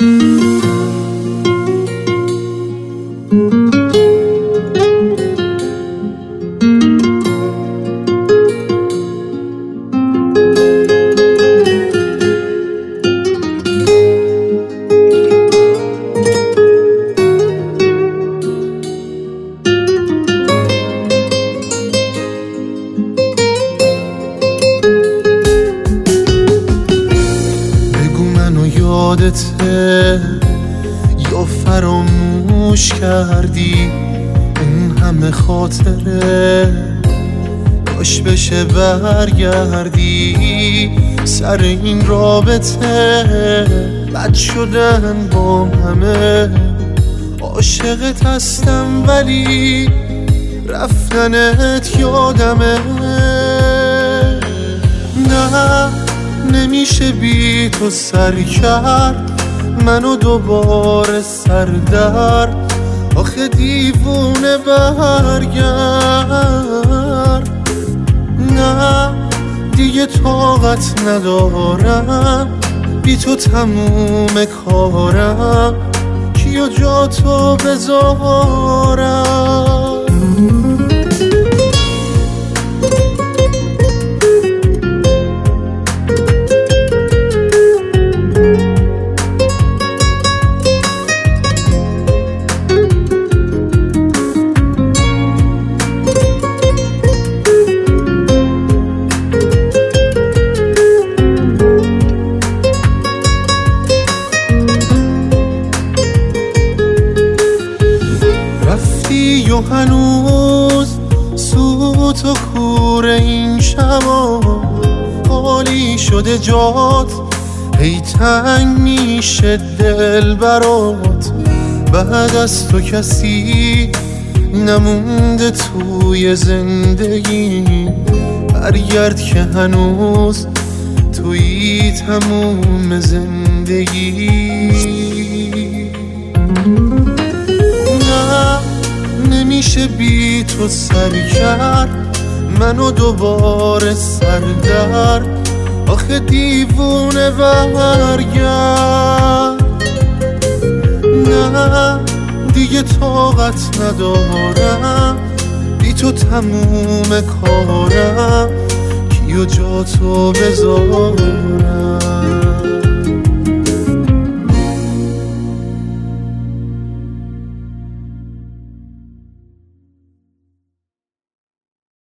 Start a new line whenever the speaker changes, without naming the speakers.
یادته یا فراموش کردی اون همه خاطره کاش بشه برگردی سر این رابطه بد شدن با همه عاشقت هستم ولی رفتنت یادمه نه نمیشه بی تو سر کرد منو دوباره سردر آخه دیوونه برگرد نه دیگه طاقت ندارم بی تو تموم کارم کیو جا تو بذارم و هنوز سوت و کور این شبا خالی شده جات هی تنگ میشه دل برات بعد از تو کسی نمونده توی زندگی برگرد که هنوز توی تموم زندگی نمیشه بی تو سر کرد منو دوباره سردر آخه دیوونه برگرد نه دیگه طاقت ندارم بی تو تموم کارم کیو جا تو بذارم